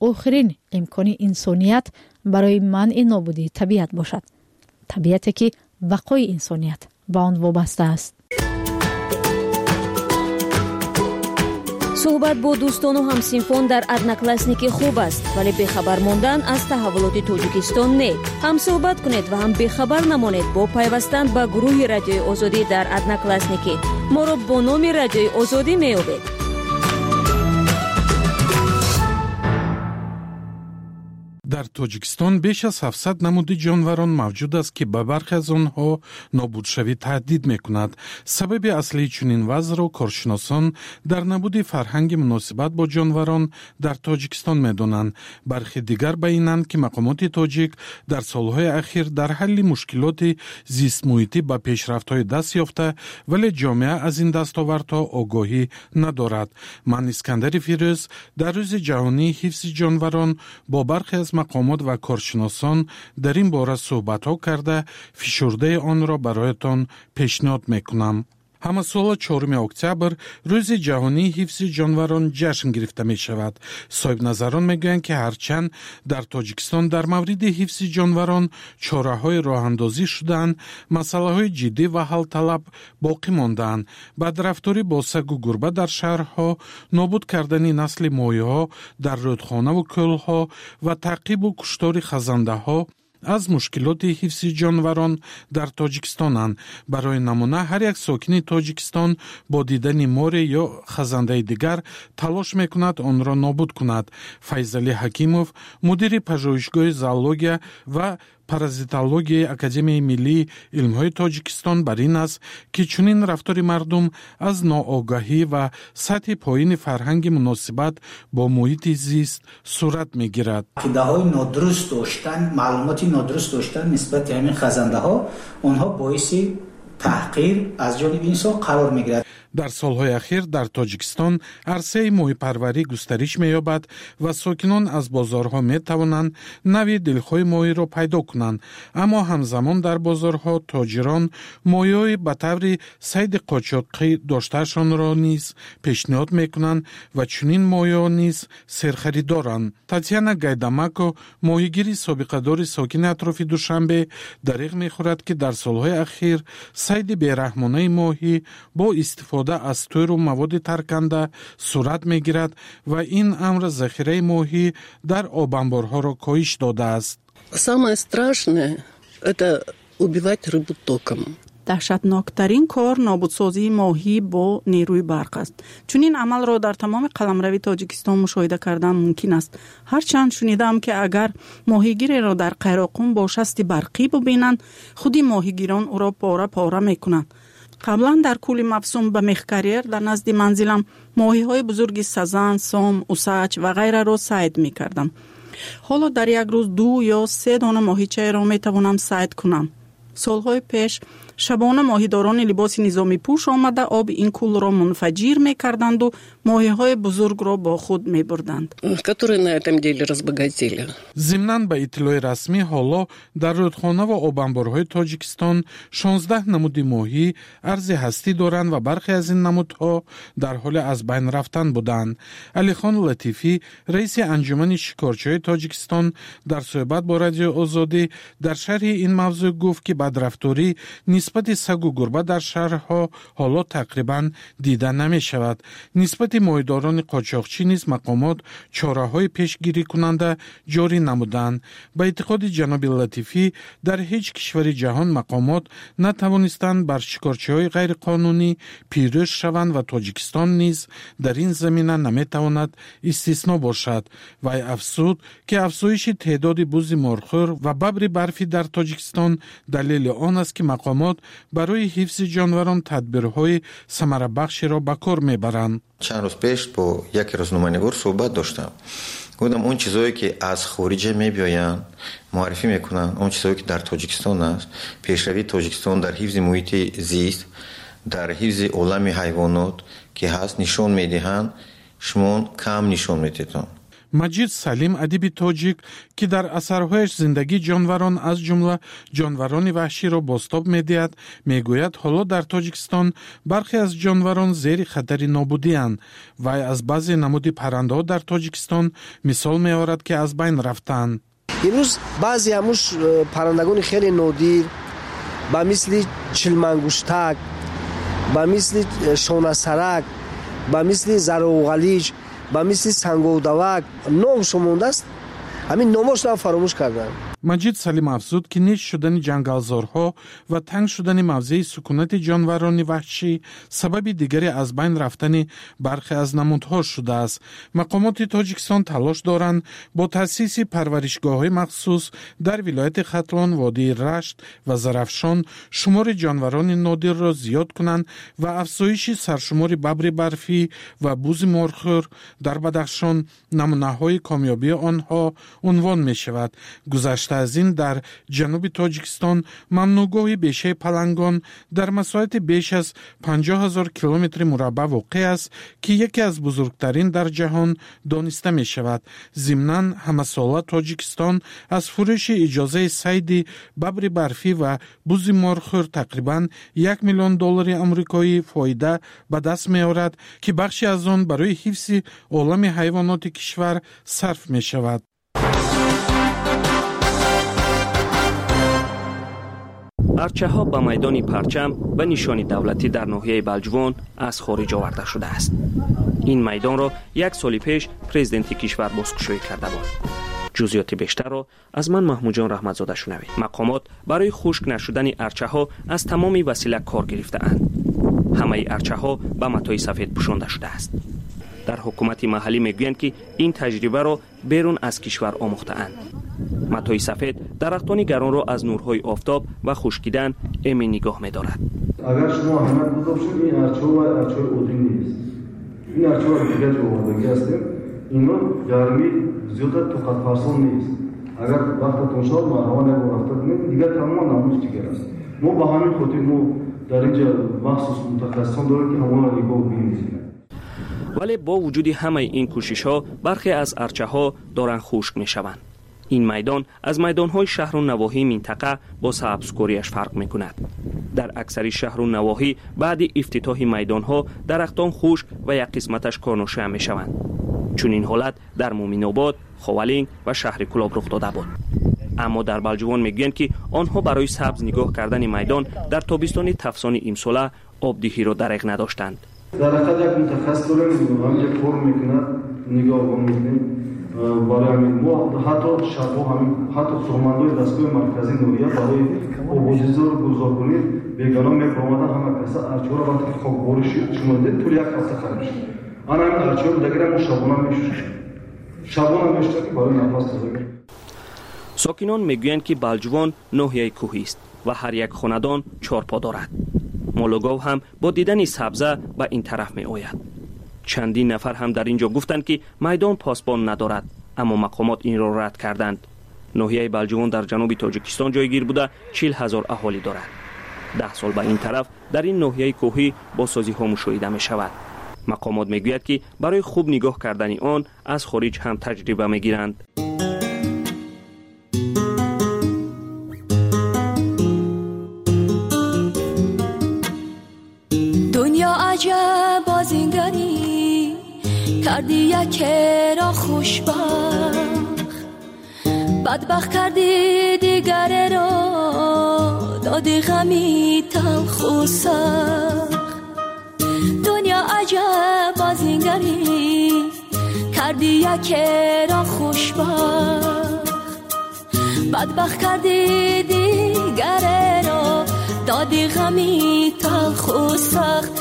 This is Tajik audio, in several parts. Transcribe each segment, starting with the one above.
آخرین امکان انسانیت برای منع نابودی طبیعت باشد. طبیعتی که بقای انسانیت به آن وابسته است. صحبت با دوستان و همسینفون در ادناکلاسنیکی خوب است، ولی بخبر ماندن از تحولات تاجیکستان نه. هم صحبت کنید و هم بخبر نمانید با پیوستن به گروه رادیوی آزادی در ادناکلاسنیکی. ما را با نام رادیوی آزادی می‌یابید. در تاجیکستان بیش از 700 نمود جانوران موجود است که به برخی از آنها نابودشوی تهدید می‌کند. سبب اصلی چنین وضع را کارشناسان در نبود فرهنگ مناسبت با جانوران در تاجیکستان می‌دانند. برخی دیگر بیانند که مقامات تاجیک در سالهای اخیر در حل مشکلات زیست محیطی به پیشرفت‌های دست یافته، ولی جامعه از این دستاوردها آگاهی ندارد. من اسکندر فیروز در روز جهانی حفظ جانوران با برخی از مقامات و کارشناسان در این باره صحبت‌ها کرده فشرده آن را برایتان پیشنهاد میکنم. همه سال 4 اکتبر روز جهانی حفظ جانوران جشن گرفته می شود. صاحب نظران میگویند که هرچند در تاجیکستان در مورد حفظ جانوران چاره‌های راه‌اندازی شدند، مسائل جدی و حل طلب باقی ماندند. بدرفتاری با سگ و گربه در شهرها، نابود کردن نسل ماهی‌ها در رودخانه و کل‌ها و تعقیب و کشتار خزنده‌ها از مشکلات حفظ جانوران در تاجیکستانند. برای نمونه هر یک ساکن تاجیکستان با دیدن مار یا خزنده دیگر تلاش میکند آن را نابود کند. فیضعلی حکیمов مدیر پژوهشگاه زوولوژی و پارازیتولوژی اکادمی ملی علم‌های تاجیکستان بر این است که چنین رفتار مردم از ناآگاهی و سطح پایین فرهنگ مناسبت با محیط زیست صورت می‌گیرد. عقیده‌های نادرست داشتن، معلوماتی نادرست داشتن نسبت به همین خزنده‌ها، آنها باعث تحقیر از جانب انسان قرار می‌گیرد. در سالهای اخیر در تاجیکستان عرصه ماهی‌پروری گسترش می‌یابد و ساکنان از بازارها می‌توانند نوع دلخواه ماهی را پیدا کنند، اما همزمان در بازارها تاجران ماهی‌های به طور صید قاچاقی داشتهشان را نیز پیشنهاد می‌کنند و چنین ماهی‌ها نیز سرخریدارند. تاتیانا گایداماکو ماهیگیر سابقه‌دار ساکن اطراف دوشنبه دریغ می‌خورد که در سالهای اخیر صید بی‌رحمانه ماهی با استفاده از تور و مواد ترکنده صورت می‌گیرد و این امر ذخیره ماهی در آب انبارها را کاهش داده است. Самое страшное это убивать рыбу током. даҳшатноктарин кор нобудсозии моҳӣ бо нерӯи барқ аст. чунин амалро дар тамоми қаламрави тоҷикистон мушоҳида кардан мумкин аст. ҳарчанд шунидаам ки агар моҳигиреро дар қайроқум бо шасти барқӣ бубинанд, худи моҳигирон ӯро пора пора мекунанд. қаблан дар кӯли мавсум ба мехкарьер дар назди манзилам моҳиҳои бузурги сазан, сом, усач ва ғайраро сайд мекардам. ҳоло дар як рӯз 2 ё 3 дона моҳичаеро метавонам сайд кунам. солҳои пеш шабона моҳидорони либоси низомипӯш омада оби ин кӯлро мунфаҷир мекарданду моҳиҳои бузургро бо худ мебурданд, которые на этом деле разбогатели. ضمناً به اطلاع رسمی حالا در رودخانه و آبانبارهای تاجیکستان 16 نمود ماهی ارز هستی دارند و برخی از این نمودها در حال از بین رفتن بودند. علیخان لطیفی رئیس انجمن شکارچی‌های تاجیکستان در صحبت با رادیو آزادی در شرح این موضوع گفت که بدرفتاری نسبت سگ و گربه در شهرها حالا تقریباً دیده نمی شود. نسبت ماهیداران قاچاقچی نیز مقامات چاره‌های پیشگیری کننده جاری نمودند. به اعتقاد جناب لطیفی در هیچ کشور جهان مقامات نتوانستند بر شکارچی‌های غیر قانونی پیروز شوند و تاجیکستان نیز در این زمینه نمیتواند استثنا باشد. و افزود که افزایش تعداد بز مارخور و ببر برفی در تاجیکستان دلیل آن است که مقامات برای حفظ جانوران تدبیرهای ثمره بخشی را به کار میبرند. چند روز پیش با یک روزنامه‌نگار صحبت داشتم. گفتم اون چیزایی که از خارج میبیاین معرفی میکنن، اون چیزایی که در تاجیکستان است، پیشروی تاجیکستان در حفظ محیط زیست، در حفظ عالم حیوانات که هست نشون میدهند، شما کم نشون میدید. маҷид салим адиби тоҷик ки дар асарҳояш зиндагии ҷонварон аз ҷумла ҷонварони ваҳширо бостоб медиҳад, мегӯяд ҳоло дар Тоҷикистон бархе аз ҷонварон зери хатари нобудианд. Вай аз баъзе намуди паррандаҳо дар Тоҷикистон мисол меорад ки аз байн рафтаанд. имрӯз баъзе ҳамуш паррандагони хеле нодир ба мисли чилмангуштак, ба мисли шонасарак, ба мисли заровғалиҷ, ба мисли сангодавак номшо мондааст. ҳамин номошро фаромӯш карданд. маҷид салим афзуд ки нест шудани ҷангалзорҳо ва танг шудани мавзеи сукунати ҷонварони ваҳшӣ сабаби дигаре аз байн рафтани бархе аз намудҳо шудааст. мақомоти Тоҷикистон талош доранд бо таъсиси парваришгоҳҳои махсус дар вилояти Хатлон, водии Рашт ва Зарафшон шумори ҷонварони нодирро зиёд кунанд ва афзоиши саршумори бабри барфӣ ва бузи морхӯр дар Бадахшон намунаҳои комёбии онҳо унвон мешавад. гузашта аз ин дар ҷануби Тоҷикистон мамнӯъгоҳи бешаи палангон дар масоҳати беш аз 50,000 километри мураббаъ воқеъ аст ки яке аз бузургтарин дар ҷаҳон дониста мешавад. зимнан ҳамасола Тоҷикистон аз фурӯши иҷозаи сайди бабри барфӣ ва бузи морхӯр тақрибан $1 миллион амрикоӣ фоида ба даст меорад ки бахши аз он барои ҳифзи олами ҳайвоноти кишвар сарф мешавад. арчаҳо ба майдони парчам ба нишони давлатӣ дар ноҳияи Балҷувон аз хориҷ оварда шудааст. ин майдонро як соли пеш президенти кишвар бозкушоӣ карда буд. ҷузъиёти бештарро аз ман маҳмуҷон раҳматзода шунавед. мақомот барои хушк нашудани арчаҳо аз тамоми васила кор гирифтаанд. ҳамаи арчаҳо ба матои сафед пӯшонда шудааст. дар ҳукумати маҳаллӣ мегӯянд ки ин таҷрибаро берун аз кишвар омӯхтаанд. матои сафед дарахтони гаронро аз нурҳои офтоб ва хушкидан эмин нигоҳ медорад. агар шумо аҳамият гузошед ин арчаҳо ва арчаҳои оддӣ нест. ин арчаҳои дигар ҷо овардагӣ ҳастем. ино гармӣ зиёда тоқатфарсон нест. агар вақтатон шод марҳамат як бор рафта кунед дигар тамоман намуд дигар аст. мо ба ҳамин хотир мо дар ин ҷо махсус мутахассисон дорем ки ҳамонро нигоҳ бинесем. вале бо вуҷуди ҳамаи ин кӯшишҳо бархе аз арчаҳо доранд хушк мешаванд. ин майдон аз майдонҳои шаҳру навоҳии минтақа бо сабзкорияш фарқ мекунад. дар аксари шаҳру навоҳӣ баъди ифтитоҳи майдонҳо дарахтон хушк ва як қисматаш корношоя мешаванд. чунин ҳолат дар Муъминобод, Ховалинг ва шаҳри Кӯлоб рух дода буд. аммо дар Балҷувон мегӯянд ки онҳо барои сабз нигоҳ кардани майдон дар тобистони тафсони имсола обдиҳиро дареғ надоштанд. дар ҳақиқат як мутахассис дорем ҳамин кор мекунад нигоҳбон мекунем. барои ҳамин мо ҳатто шабҳо ҳамин ҳатто сухмандои дастгоҳи марказии ноҳия барои обозизор гузор кунед бегано мебомада ҳама каса арчаҳоро вақте ки хокборӣ шумо дидед пули як ҳафта хариб шуд. ана ҳамин арчаҳоро дагира мо шабона мешушем. шабона мешушем ки барои нафас тозагӣ. сокинон мегӯянд ки Балҷувон ноҳияи кӯҳист ва ҳар як хонадон чорпо дорад. мологов ҳам бо дидани сабза ба ин тараф меояд. чандин нафар ҳам дар ин ҷо гуфтанд ки майдон посбон надорад, аммо мақомот инро рад карданд. ноҳияи Балҷувон дар ҷануби Тоҷикистон ҷойгир буда 40,000 аҳолӣ дорад. 10 сол ба ин тараф дар ин ноҳияи кӯҳӣ босозиҳо мушоҳида мешавад. мақомот мегӯяд ки барои хуб нигоҳ кардани он аз хориҷ ҳам таҷриба мегиранд. عجب بازینگری کردی یکی را خوشبخت بدبخت کردی دیگری را دادی غمی تلخ و سخت دنیا عجب بازینگری کردی یکی را خوشبخت بدبخت کردی دیگری را دادی غمی تلخ و سخت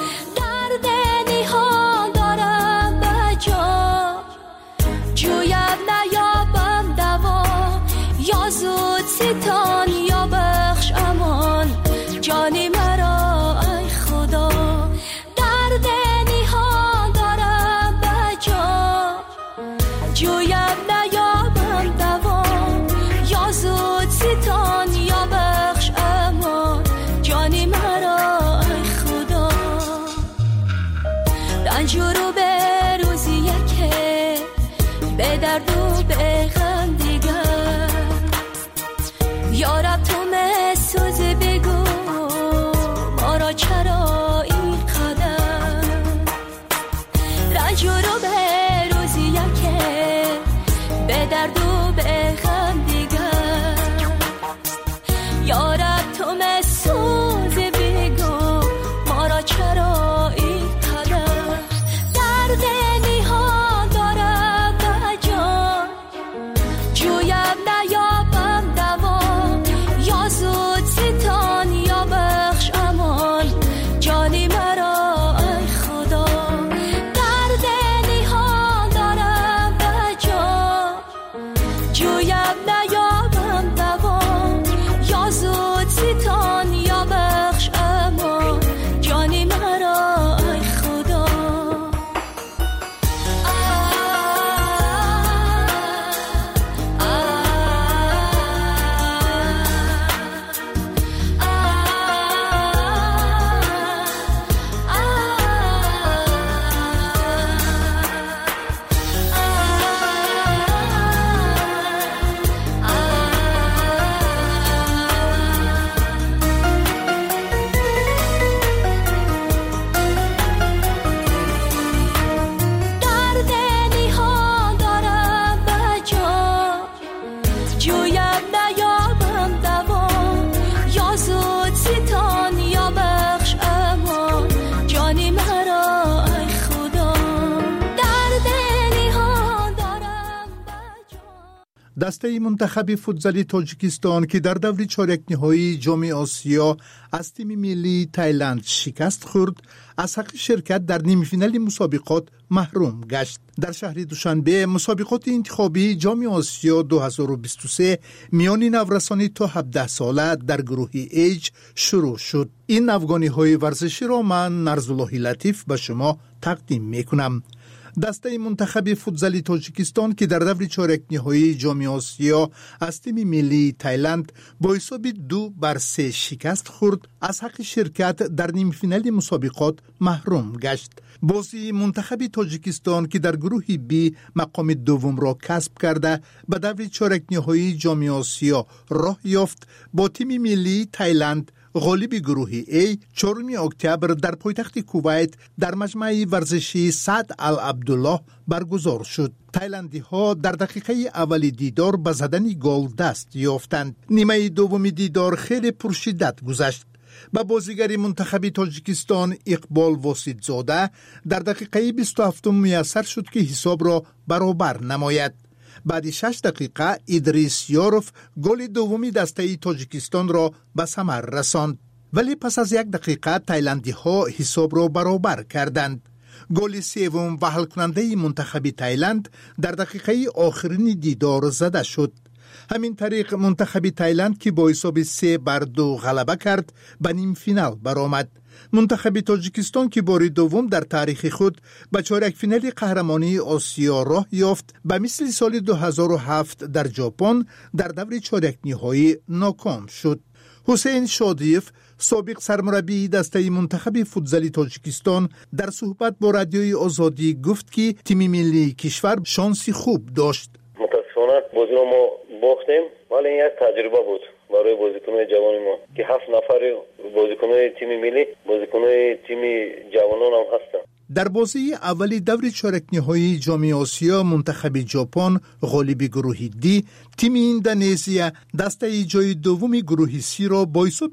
ستان یا بخش امان جانی مرا ای خدا درد نیهان دارم بجا جویم نیابم دوا یا زود ستان یا بخش امان جانی مرا ای خدا رنج رو به روزی که به درد به غم دیگر یارب تو مسوز بگو ما را چرا این قدر رنج رو به روزی یکه به درد و به غم دیگر یارب تو مسوز بگو ما را چرا این قدر درد نیها دارم به جان جویم نیابم دوا یا زود ستان یا بخش امان جانی مرا ای خدا درد نیها دارم به جان جویم نیابم دوا یا زود ستان یا بخش امان جانی مرا ای خدا درد نیها دارم به جان جویم نیابم دوا یا زود ستان یا بخش امان جانی مرا ای خدا درد نیها دارم به جان دسته منتخب فوتزالی تاجیکستان که در دور چهارک نهایی جام آسیا از تیم ملی تایلند شکست خورد از حق شرکت در نیمه فینال مسابقات محروم گشت. در شهر دوشنبه مسابقات انتخابی جام آسیا 2023 میان نورسانی تا 17 ساله در گروه H شروع شد. این افغانی ورزشی را من نرزالله لطیف به شما تقدیم میکنم. دسته منتخب فوتزالی تاجیکستان که در دور چهارک نهایی جام آسیا از تیم ملی تایلند با حساب 2-3 شکست خورد از حق شرکت در نیم فینال مسابقات محروم گشت. بازی منتخب تاجیکستان که در گروه B مقام دوم را کسب کرده به دور چهارک نهایی جام آسیا راه یافت با تیم ملی تایلند غالب گروه A 4 اکتبر در پایتخت کویت در مجمع ورزشی سعد العبدالله برگزار شد. تایلندی ها در دقیقه اول دیدار به زدن گل دست یافتند. نیمه دوم دیدار خیلی پرشدت گذشت. با بازیگر منتخب تاجیکستان اقبال واسطزاده در دقیقه 27 میسر شد که حساب را برابر نماید. بعد 6 دقیقه ادریس یاروف گل دومی دسته تاجیکستان را به ثمر رساند. ولی پس از 1 دقیقه تایلندی ها حساب را برابر کردند. گل سوم و حل کننده منتخب تایلند در دقیقه آخرین دیدار زده شد. همین طریق منتخب تایلند که با حساب 3-2 غلبه کرد به نیم فینال برآمد. منتخب تاجیکستان که بار دوم در تاریخ خود به چهارک فینال قهرمانی آسیا راه یافت به مثل سال 2007 در ژاپن در دور چهارک نهایی ناکام شد. حسین شادیف سابق سرمربی دسته منتخب فوتزالی تاجیکستان در صحبت با رادیوی آزادی گفت که تیم ملی کشور شانسی خوب داشت. متاسفانه بازی رو ما باختیم ولی این یک تجربه بود برای بازیکن‌های جوان ما که 7 نفر بازیکن‌های تیم ملی بازیکن‌های تیم جوانان هم هستند. در بازی اولی دور چهارک نهایی جام آسیا منتخب ژاپن غالب گروه دی تیم اندونزیا دسته جای دوم گروه سی را با حساب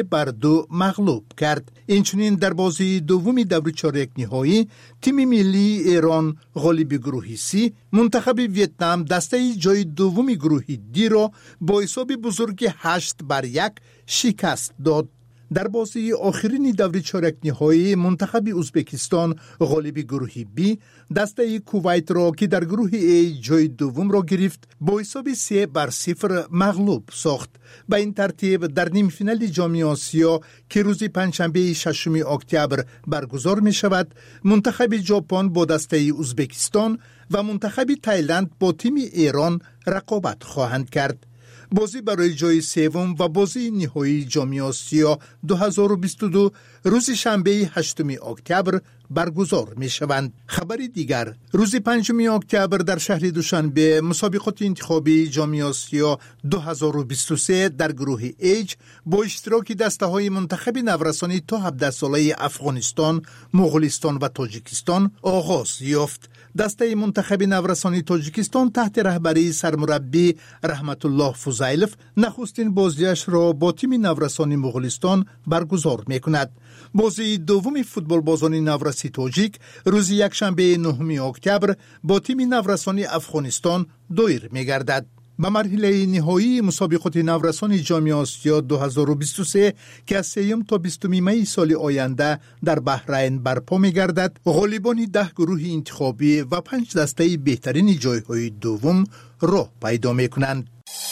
3-2 مغلوب کرد. اینچنین در بازی دومی دور چهارک نهایی تیم ملی ایران غالب گروه سی منتخب ویتنام دسته جای دوم گروه دی را با حساب بزرگ 8-1 شکست داد. در بازی آخرین دور چهارک نهایی منتخب ازبکستان غالب گروه B دسته کویت را که در گروه A جای دوم را گرفت با حساب 3-0 مغلوب ساخت. به این ترتیب در نیم فینال جام آسیا که روز پنجشنبه 6 اکتبر برگزار می شود منتخب ژاپن با دسته ازبکستان و منتخب تایلند با تیم ایران رقابت خواهند کرد. بازی برای جای سوم و بازی نهایی جام آسیا 2022 روز شنبه 8 اکتبر برگزار می شوند. خبری دیگر، روز 5 اکتبر در شهر دوشنبه مسابقات انتخابی جام آسیا 2023 در گروه H با اشتراک دسته‌های منتخب نورسانی تا 17 ساله افغانستان، مغولستان و تاجیکستان آغاز یافت. دسته منتخب نورسانی تاجیکستان تحت رهبری سرمربی رحمت الله فوزیلف نخستین بازیش را با تیم نورسانی مغولستان برگزار می‌کند. بازی دوم فوتبال بازان نورسی تاجیک روز یکشنبه 9 اکتبر با تیم نورسانی افغانستان دایر می‌گردد. به مرحله نهایی مسابقات نورسان جام آسیا 2023 که از 3 تا 20 می سال آینده در بحرین برپا می‌گردد، غالبان 10 گروه انتخابی و 5 دسته بهترین جایهای دوم راه پیدا می‌کنند.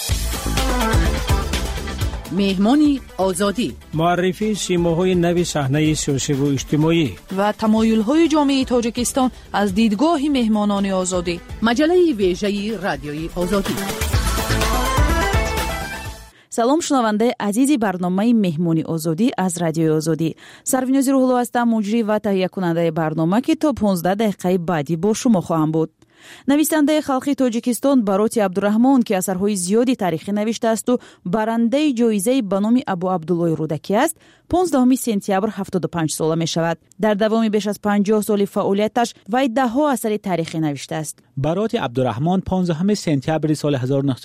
مهمانی آزادی، معرفی سیماهای نو صحنه سیاسی و اجتماعی و تمایل‌های جامعه تاجیکستان از دیدگاه مهمانان آزادی. مجله ویژه رادیوی آزادی. салом шунавандаи азизи барномаи меҳмони озодӣ аз радиои озодӣ. сарвинози рӯҳулло ҳастам, муҷрӣ ва таҳиякунандаи барнома ки то 15 дақиқаи баъдӣ бо шумо хоҳам буд. нависандаи халқи тоҷикистон Бароти Абдураҳмон ки асарҳои зиёди таърихӣ навиштаасту барандаи ҷоизаи ба номи Абу Абдуллои Рӯдакӣ аст, 15 сентябр 75 сола мешавад. дар давоми беш аз 50 соли фаъолияташ вай даҳҳо асари таърихӣ навиштааст. Бароти Абдураҳмон 15 сентябри соли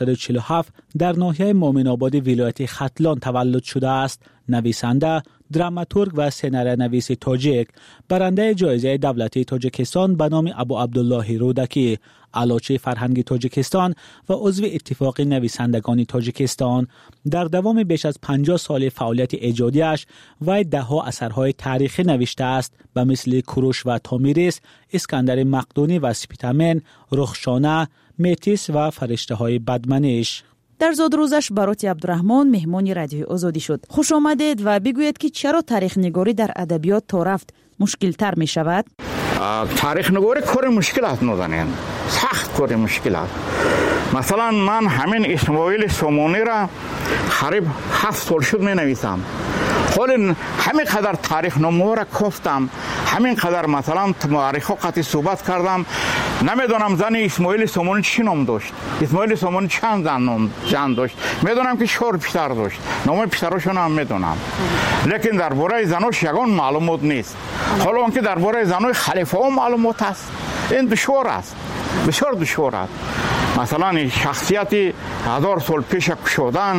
1947 дар ноҳияи Моминободи вилояти Хатлон таваллуд шудааст. нависанда، драматург ва сценариянависи тоҷик, барандаи ҷоизаи давлатии Тоҷикистон ба номи Абу Абдуллоҳи Рӯдакӣ, алочи фарҳанги Тоҷикистон ва узви иттифоқи нависандагони Тоҷикистон. дар давоми беш аз 50 соли фаъолияти эҷодиаш вай даҳҳо асарҳои таърихӣ навиштааст ба мисли Куруш ва Томирис, Искандари Мақдунӣ ва Спитамен, Рухшона, Метис ва Фариштаҳои Бадманиш. дар зодрӯзаш Бароти Абдураҳмон меҳмони радиои озодӣ шуд. хуш омадед ва бигӯед ки чаро таърихнигорӣ дар адабиёт то рафт мушкилтар мешавад? таърихнигорӣ кори мушкил аст, нозанин, сахт кори мушкил аст. масалан, ман ҳамин Исмоили Сомонира қариб 7 сол шуд менависам. ҳоли ҳамин қадар таърихномаҳоро кофтам, ҳамин қадар масалан муаррихҳо қатъи суҳбат кардам. намедонам зани Исмоили Сомонӣ чӣ ном дошт, Исмоили Сомонӣ чанд зан дошт. медонам ки 4 писар дошт, номи писарошонро ҳам медонам, лекин дар бораи занош ягон маълумот нест. ҳоло он ки дар бораи занои халифаҳо маълумот аст, ин душвор аст, бисёр душвор аст. масалан шахсияти 1000 сол пеша кушодан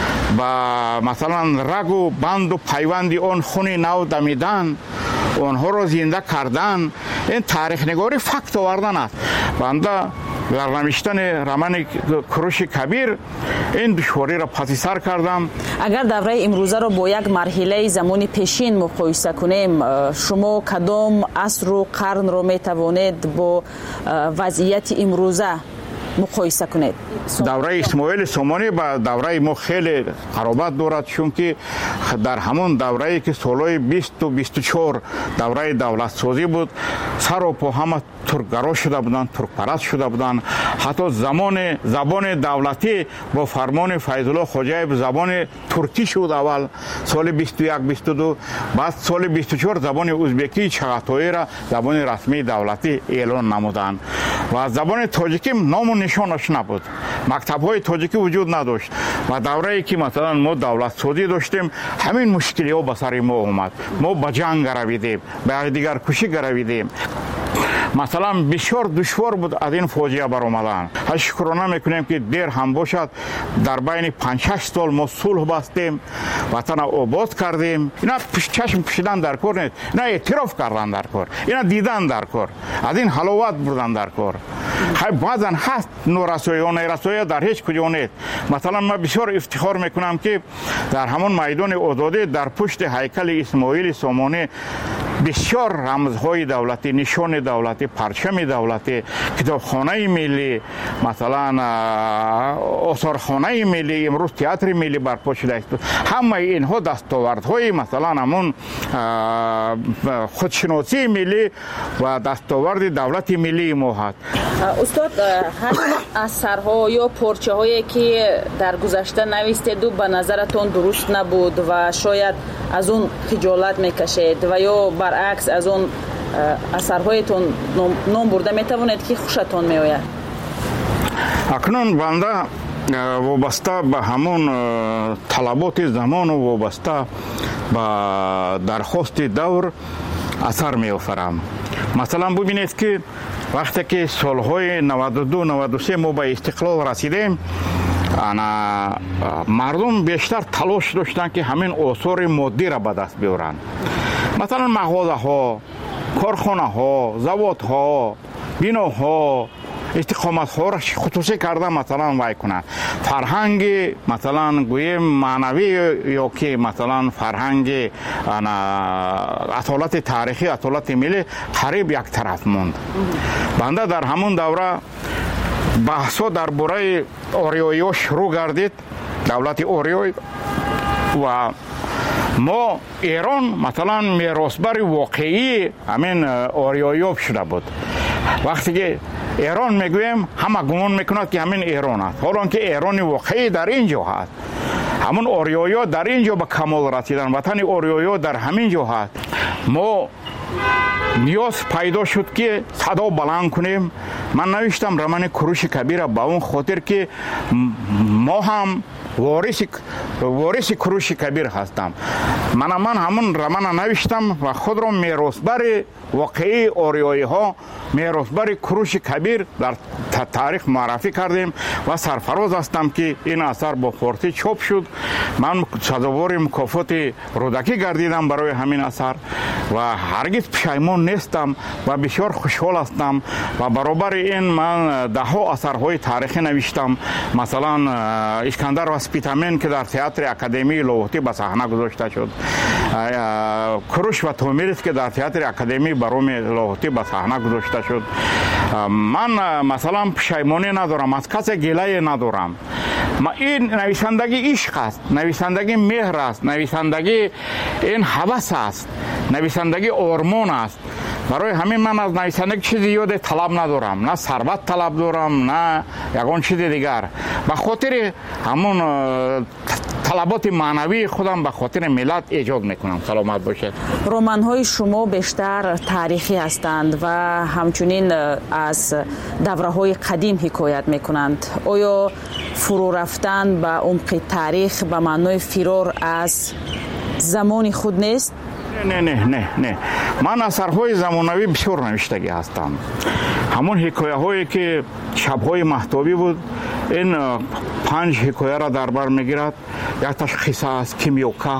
ба масалан рагу банду пайванди он хуни нав дамидан, онҳоро зинда кардан, ин таърихнигорӣ факт овардан аст. банда дар навиштани романи Куруши Кабир ин душвориро паси сар кардам. агар давраи имрӯзаро бо як марҳилаи замони пешин муқоиса кунем, шумо кадом асру қарнро метавонед бо вазъияти имрӯза муқоиса кунед? давраи Исмоили Сомонӣ ба давраи мо хеле қаробат дорад, чунки дар ҳамон даврае ки солҳои 20-24 давраи давлатсозӣ буд, сару по ҳама туркгаро шуда буданд, туркпараст шуда буданд. ҳатто забони давлатӣ бо фармони Файзулло Хоҷаев забони туркӣ шуд аввал соли 21-22, баъд соли 24 забони узбекии чағатоиро забони расмии давлатӣ эълон намуданд ва забони тоҷикӣ ному нишонаш набуд. мактабҳои тоҷикӣ вуҷуд надошт ва даврае ки масалан мо давлатсозӣ доштем, ҳамин мушкилиҳо ба сари мо омад. мо ба ҷанг гаравидем, ба якдигаркушӣ гаравидем. масалан бисёр душвор буд аз ин фоҷиа баромадан. шукрона мекунем ки дер ҳам бошад дар байни 5-6 сол мо сулҳ бастем, ватана обод кардем. ина чашм пӯшидан дар кор нест, ина эътироф кардан дар кор, ина дидан дар кор, аз ин ҳаловат бурдан дар кор. баъзан ҳаст норасоиҳо, нерасоиҳо дар ҳеҷ куҷо нест. масалан ман бисёр ифтихор мекунам ки дар ҳамон майдони озодӣ дар пушти ҳайкали Исмоили Сомонӣ бисёр рамзҳои давлатӣ, нишони давлатӣ, парчами давлатӣ, китобхонаи миллӣ, масалан осорхонаи миллӣ, имрӯз театри миллӣ барпо шудааст. ҳамаи инҳо дастовардҳои масалан ҳамон худшиносии миллӣ ва дастоварди давлати миллии мо ҳаст. устод, ҳамин асарҳо ё порчаҳое ки дар гузашта навистеду ба назаратон дуруст набуд ва шояд аз он хиҷолат мекашед ва ё баръакс аз он асарҳоятон ном бурда метавонед ки хушатон меояд? акнун банда вобаста ба ҳамон талаботи замону вобаста ба дархости давр асар меофарам. масалан бубинед ки вақте ки солҳои 92-93 мо ба истиқлол расидем, мардум бештар талош доштанд ки ҳамин осори моддиро ба даст биёранд. масалан мағозаҳо, корхонаҳо, заводҳо, биноҳо, истиқоматҳоро хусусӣ карда масалан вай кунанд. фарҳанги масалан гӯем маънавӣ ё ки масалан фарҳанги асолати таърихӣ, асолати миллӣ қариб як тараф монд. банда дар ҳамон давра баҳсҳо дар бораи ориёиҳо шурӯъ гардид, давлати ориёй, ва мо эрон масалан меросбари воқеии ҳамин ориёиҳо шуда буд. вақте ки эрон мегӯем, ҳама гумон мекунад ки ҳамин эрон аст, ҳолон ки эрони воқеӣ дар ин ҷо ҳаст. ҳамон ориёиҳо дар ин ҷо ба камол расиданд, ватани ориёиҳо дар ҳамин ҷо ҳаст. мо ниёз пайдо шуд ки садо баланд кунем. ман навиштам романи куруши кабира ба он хотир ки мо ҳам вориси куруши кабир ҳастам. ман ҳамон романа навиштам ва худро меросбари воқеии ориёиҳо, меросбари куруши кабир дар таърих муаррифӣ кардем ва сарфароз ҳастам ки ин асар бо форсӣ чоп шуд. ман сазовори мукофоти рӯдакӣ гардидам барои ҳамин асар ва ҳаргиз пушаймон нестам ва бисёр хушҳол ҳастам. ва баробари ин ман даҳҳо асарҳои таърихӣ навиштам. масалан искандар ва спитамен ки дар театри академии лоҳотӣ ба саҳна гузошта шуд, куруш ва томирис ки дар театри академии бароми лоҳотӣ ба саҳна гузошта шуд. ман масалан пушаймонӣ надорам, аз касе гилае надорам. ин нависандагӣ ишқ аст, нависандагӣ меҳр аст, нависандагӣ ин ҳавас аст, нависандагӣ ормон аст. барои ҳамин ман аз нависандагӣ чизи зиёде талаб надорам, на сарват талаб дорам, на ягон чизи дигар. ба хотири ҳамон талаботи маънавии худам ба хотири миллат эҷод мекунам. саломат бошед. романҳои шумо бештар таърихӣ ҳастанд ва ҳамчунин аз давраҳои қадим ҳикоят мекунанд. оё фурӯ рафтан ба умқи таърих ба маънои фирор аз замони худ нест? не. ман асарҳои замонавӣ бисёр навиштагӣ ҳастам. ҳамон ҳикояҳое ки шабҳои маҳтобӣ буд, ин 5 ҳикояро дар бар мегирад. якташ қисса аст, кимёка,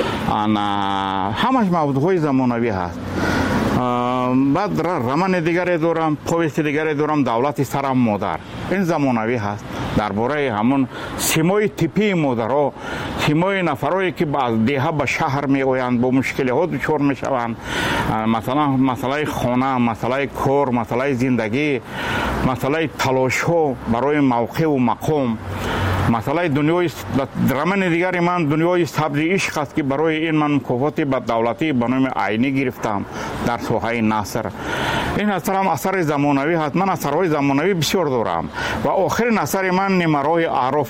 ҳамаш мавзӯъҳои замонавӣ ҳаст. баъд романи дигаре дорам, повести дигаре дорам, давлати сарам модар. ин замонавӣ ҳаст. дар бораи ҳамон симои типии модаро, симои нафарое ки аз деҳа ба шаҳр меоянд, бо мушкилиҳо дучор мешаванд. масалан масъалаи хона, масъалаи кор, масъалаи зиндагӣ, масъалаи талошҳо барои мавқеъу мақом, масъалаи дунёи романи дигари ман дунёи сабзи ишқ аст ки барои ин ман мукофоти ба давлатӣ ба номи айнӣ гирифтам дар соҳаи наср. ин асарам асари замонавӣ ҳаст. ман асарҳои замонавӣ бисёр дорам ва охирин асари ман нимарои аъроф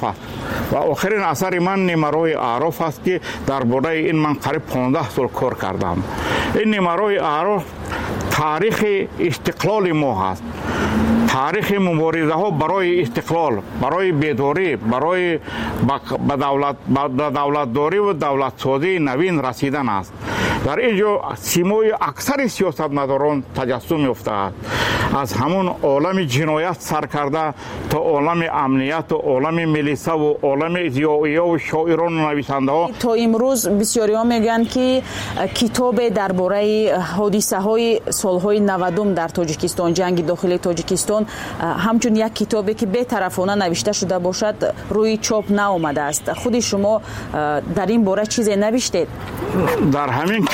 аст. ки дар бораи ин ман қариб 15 сол кор кардам. ин нимарои аъроф таърихи истиқлоли мо ҳаст. таърихи муборизаҳо барои истиқлол, барои бедорӣ, барои ба давлатдориву давлатсозии навин расидан аст. дар ин ҷо симои аксари сиёсатмадорон таҷассум ёфтааст. аз ҳамон олами ҷиноят сар карда то олами амнияту олами милисаву олами зиёиёву шоирону нависандаҳо. то имрӯз бисёриҳо мегӯянд ки китобе дар бораи ҳодисаҳои солҳои 90 дар тоҷикистон, ҷанги дохилии тоҷикистон, ҳамчун як китобе ки бетарафона навишта шуда бошад, рӯи чоп наомадааст. худи шумо дар ин бора чизе навиштед? дар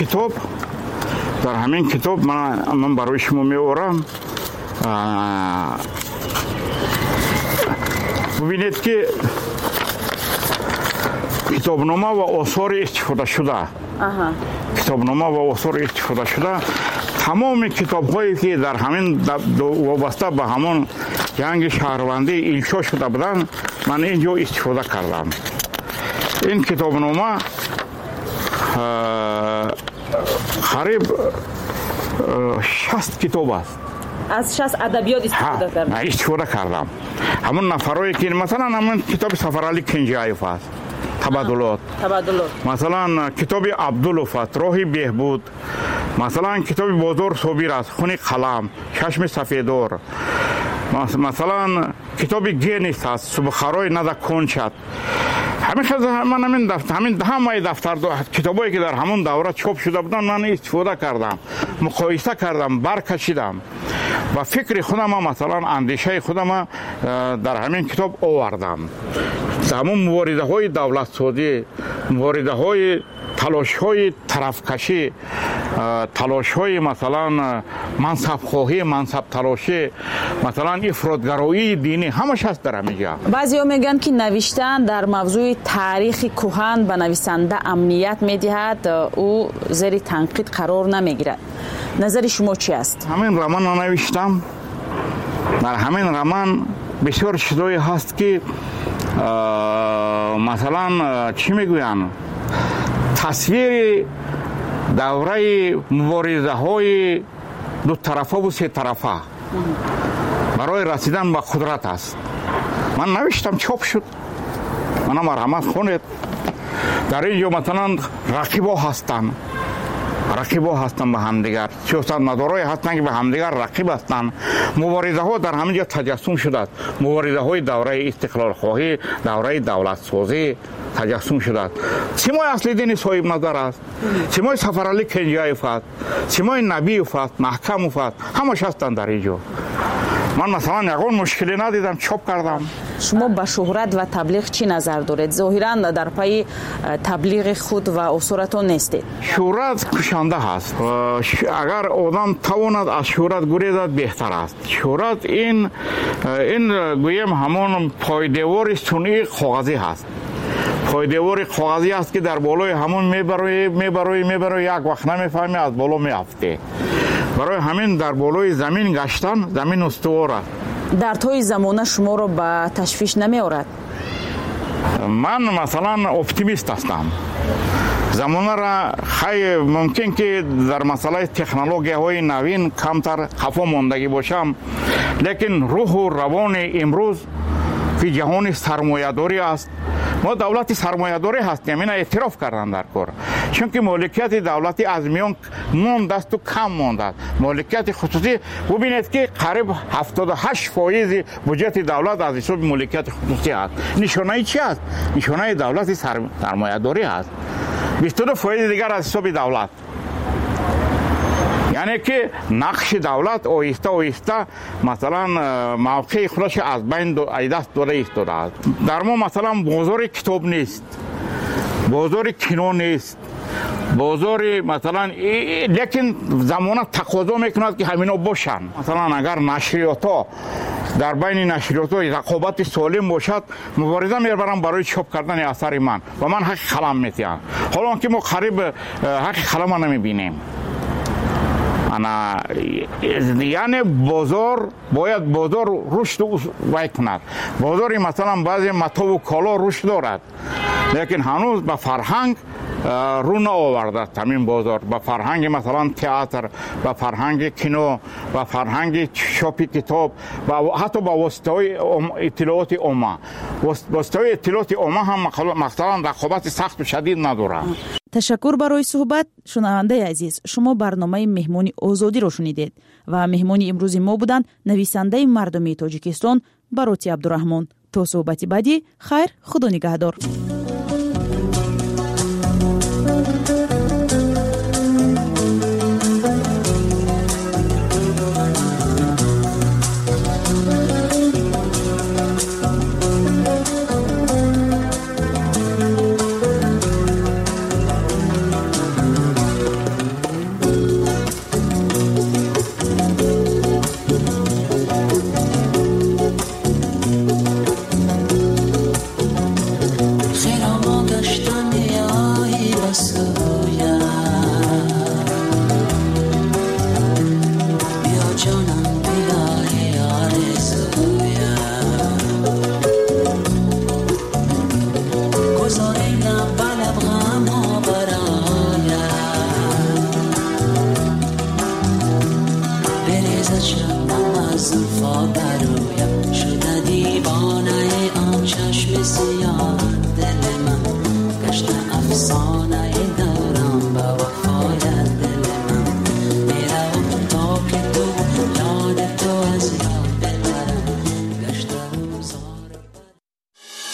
ҳамин китоб ман барои шумо меорам. бубинед ки китобнома ва осори истифодашуда. тамоми китобҳое ки дар ҳамин вобаста ба ҳамон ҷанги шаҳрвандӣ иншо шуда буданд, ман ин ҷо истифода кардам. ин китобнома қариб 60 کتاب است. از 60 ادبیات استفاده کردم. استفاده کردم. همون نفرایی که مثلا همون کتاب سفرعلی کنجایف است. تبادلات. مثلا کتاب عبداللوف است. راهی بهبود. مثلا کتاب بازار صابر است. خون قلم. چشم سفیدار. مثلا کتاب گینیس است. سبخارای ندا کنچت. همین همه دفتر کتابایی که در همون دوره چاپ شده بودن من استفاده کردم، مقایسه کردم، برکشیدم و فکر خودم مثلا اندیشه خودم در همین کتاب آوردم. همون مبارزه های دولت سازی، مبارزه های تلاش های طرفکشی، تلاش های مثلا منصب خواهی، منصب تلاشی، مثلا افراطگرایی دینی همش هست در همینجا. بعضیا میگن که نوشتن در موضوع تاریخ کهن به نویسنده امنیت میدهد، او زیر تنقید قرار نمیگیرد. نظر شما چی است؟ همین رمان نوشتم. در همین رمان بسیار چیزایی هست که مثلا چی میگوین؟ تصویر دوره مبارزه های دو طرفه و سه طرفه برای رسیدن به قدرت است. من نوشتم، چاپ شد. من مرحمت خونید. در اینجا مثلا رقیبا هستن به همدیگر، سیاست مدارای هستن که به همدیگر رقیب هستن. مبارزه ها در همینجا تجسم شده است. مبارزه های دوره استقلال خواهی، دوره دولت سازی تجسم شده است. سیمای اصلی دین صاحب نظر است، سیمای سفرعلی کنجایف است، سیمای نبیف است، محکموف است، همش هستن در اینجا. من مثلا یگان مشکلی ندیدم، چاپ کردم. شما به شهرت و تبلیغ چی نظر دارید؟ ظاهرا در پای تبلیغ خود و اثراتون نیستید. شهرت کشنده هست. اگر آدم تواند از شهرت گریزد بهتر است. شهرت این گویم همون پایدیوار صنعی کاغذی هست. پایدیوار کاغذی است که در بالای همون میبروی یک وقت نمیفهمی از بالا میافته. برای همین در بالای زمین گشتن، زمین استوار است. در طی زمانه شما رو به تشویش نمی آورد؟ من مثلا اپتیمیست هستم. زمانه را خیلی ممکن که در مسئله تکنولوژی های نوین کمتر خفا ماندگی باشم، لیکن روح و روان امروز که جهان سرمایه‌داری است. ما دولت سرمایه‌داری هستیم، این اعتراف کردن در کار. چون که مالکیت دولتی از میان مانده است و کم مانده است. مالکیت خصوصی ببینید که قریب 78% بودجه دولت از حساب مالکیت خصوصی است. نشانه چی است؟ نشانه دولت سرمایه‌داری است. 22% دیگر از حساب دولت. یعنی که نقش دولت آهسته مثلا موقع خودش از بین دست داده ایستاده است. در ما مثلا بازار کتاب نیست، بازار کینو نیست، بازار مثلا لیکن زمانه تقاضا میکند که همینا باشن. مثلا اگر نشریات ها در بین نشریات ها رقابت سالم باشد، مبارزه میبرم برای چاپ کردن اثر من و من حق قلم میتیم. حالا که ما قریب حق قلم نمیبینیم. یعنی بازار باید رشد کند. بازاری مثلا بعضی متا و کالا رشد دارد، لیکن هنوز به فرهنگ رو نآورده. همین بازار به فرهنگ مثلا تئاتر، به فرهنگ کینو، به فرهنگ چاپ کتاب و حتی به واسطه اطلاعات عامه. واسطه اطلاعات عامه هم مثلا رقابت سخت و شدید نداره. تشکر برای صحبت. شنونده عزیز، شما برنامه مهمونی آزادی رو شنیدید و مهمونی امروز ما بودند نویسنده مردمی تاجیکستان باروتی عبدالرحمن. تا صحبتی بعدی، خیر، خدا نگهدار.